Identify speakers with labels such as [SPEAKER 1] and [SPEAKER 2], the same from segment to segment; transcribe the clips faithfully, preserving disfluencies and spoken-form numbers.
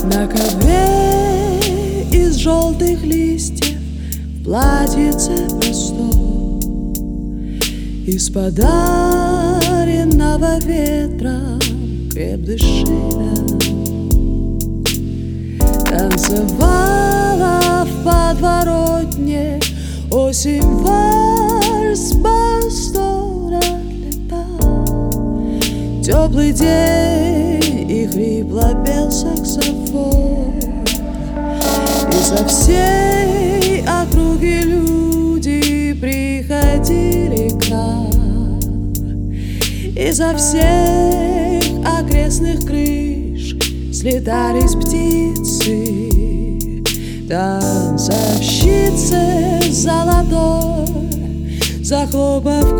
[SPEAKER 1] На ковре из желтых листьев в платьице простом, из подаренного ветром креп дыши нам. Танцевала в подворотне осень вальс, бастон отлетал. Теплый день и хрипло пел саксофон, и со всей округи люди приходили к нам, изо всех окрестных крыш слетались птицы, танцовщицы золотой, захлопав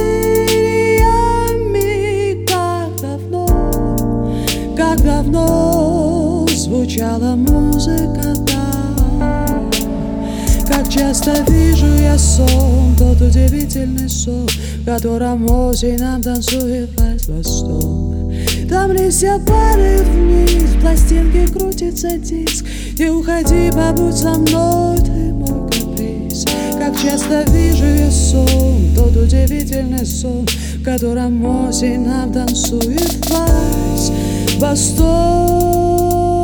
[SPEAKER 1] крыльями. Как давно, как давно звучала музыка там. Как часто вижу я сон, тот удивительный сон, в котором осень нам танцует вальс-бастон. Там листья падают вниз, в пластинке крутится диск, и уходи, побудь со мной, ты мой каприз. Как часто вижу я сон, тот удивительный сон, в котором осень нам танцует вальс-бастон.